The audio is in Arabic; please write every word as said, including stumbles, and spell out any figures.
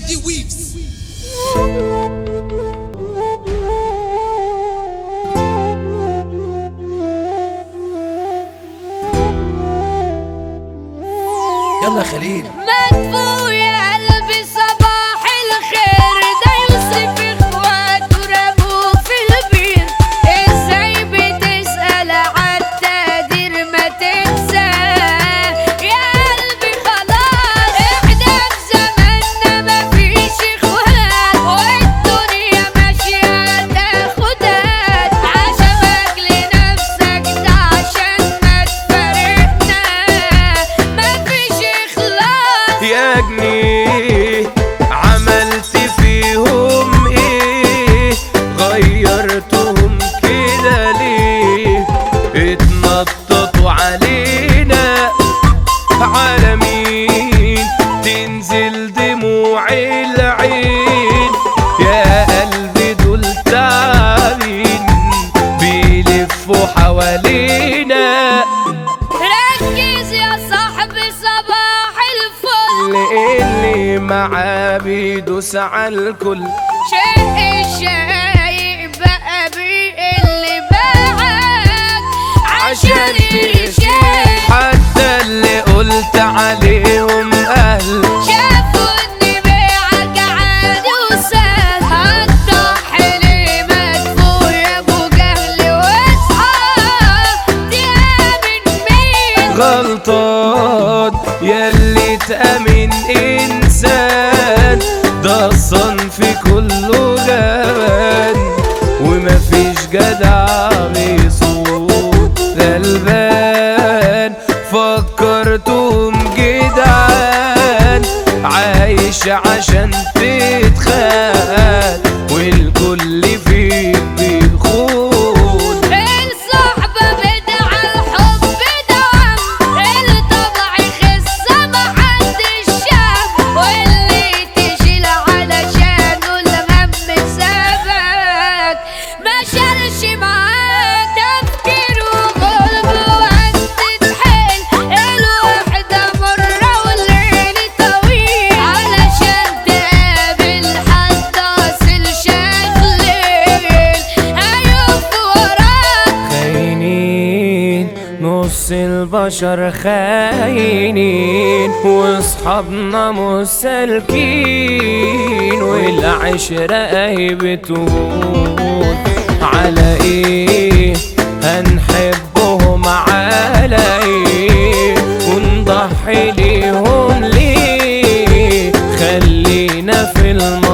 دي ويفز. يلا خليل. مدفوع يا قلبي صباح الخير، ده يوسف اخواته رموه في البير. ازاي بتسأل عالتقدير ما تنسى يا قلبي خلاص. احنا في زماننا مفيش اخوات، والدنيا ماشية تاخدات. عشمك لنفسك ده عشان ما تفارقنا، مفيش يا جنيه عملت فيهم ايه؟ غيرتهم كده ليه؟ اتنططوا علينا على مين تنزل دموع العين؟ يا قلبي دول تعبين بيلفوا حوالينا. ركز يا صاحبي صباح الفل، اللي معاه بيدوس عالكل. شق الشايق بقى اللي باعك عشان يشايق. حتى اللي قلت عليهم اهل شافوا اني بيعك عادي وسهل. هتضحي ليه مدفوع يا ابو جهل؟ واصحى تامن مين؟ غلطان ياللي تأمن انسان، ده الصنف كله جبان ومفيش جدع بيصوت غلبان. فكرتهم جدعان عايش عشان تتخان، والكل فيك بيخون. الصحبة بدعة الحب دوام، الطبع خصة محدش شاف، واللي تشيل علشانه الهم سابك ما شالش معاك تفكير وغلب. وانت تحل الوحدة مرة والليل طويل، علشان تقابل حد اصل شغليل هيقف وراك. خاينين نص البشر خاينين، واصحابنا مسالكين، والعشرة اهي بتقول على ايه هنحبهم على ايه ونضحي ليهم ليه؟ خلينا في الم